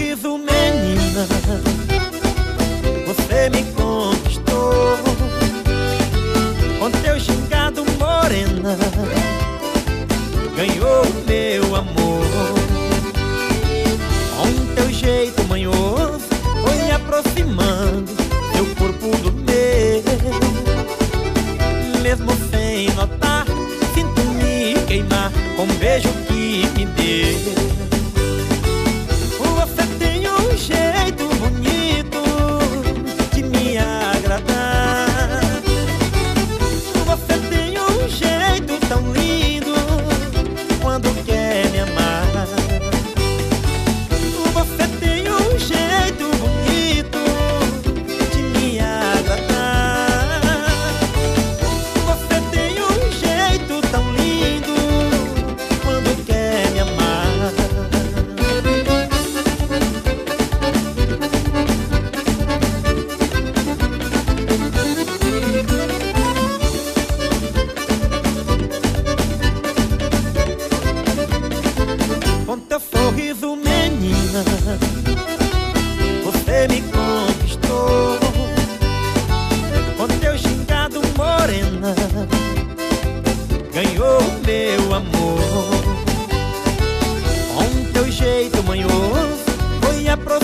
sorriso, menina, você me conquistou. Com teu gingado, morena, ganhou o meu amor. Com teu jeito manhoso, foi aproximando teu corpo do meu. Mesmo sem notar, sinto-me queimar com um beijo que me deu. Você tem um jeito bonito de me agradar. Você tem um jeito tão lindo quando quer me amar. Você tem um jeito bonito de me agradar. Você tem um jeito tão lindo quando quer me amar. Com teu sorriso, menina, você me conquistou. Com teu gingado, morena, ganhou o meu amor. Com teu jeito manhoso, foi aproximando